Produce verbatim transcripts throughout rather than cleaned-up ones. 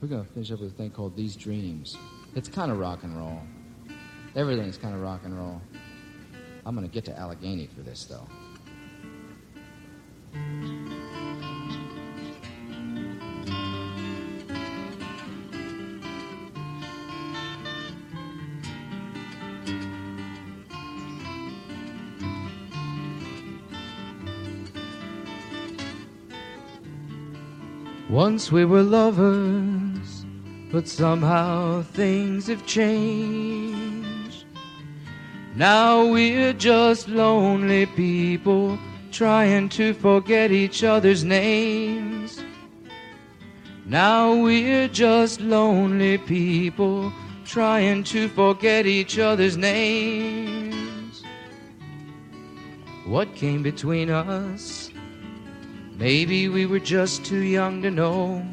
We're going to finish up with a thing called These Dreams. It's kind of rock and roll. Everything's kind of rock and roll. I'm going to get to Allegheny for this, though. Once we were lovers, but somehow things have changed. Now we're just lonely people trying to forget each other's names. Now we're just lonely people trying to forget each other's names. What came between us? Maybe we were just too young to know.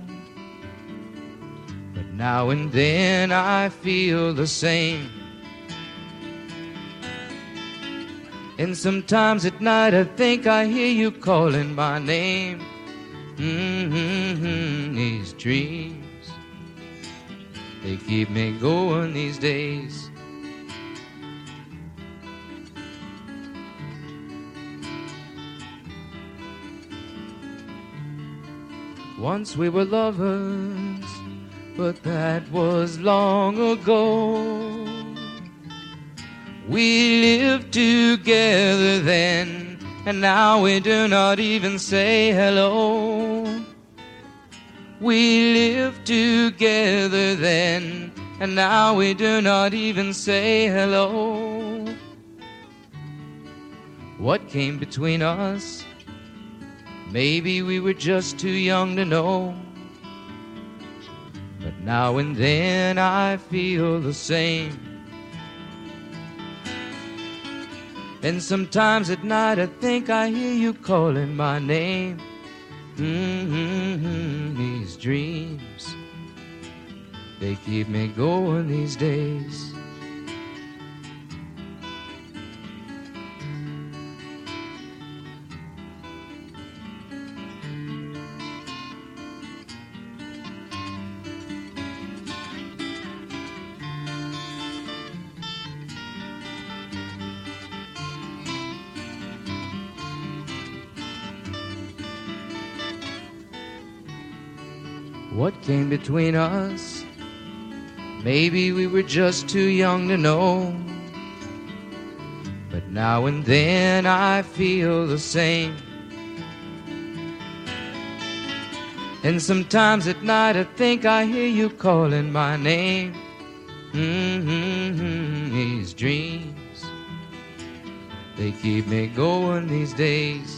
But now and then I feel the same. And sometimes at night I think I hear you calling my name. Mm-hmm, these dreams, they keep me going these days. Once we were lovers, but that was long ago. We lived together then, and now we do not even say hello. We lived together then, and now we do not even say hello. What came between us? Maybe we were just too young to know. But now and then I feel the same. And sometimes at night I think I hear you calling my name. Mm-hmm, these dreams, they keep me going these days. What came between us? Maybe we were just too young to know. But now and then I feel the same. And sometimes at night I think I hear you calling my name. Mm-hmm, these dreams, they keep me going these days.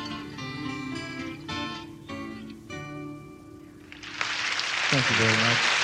Thank you very much.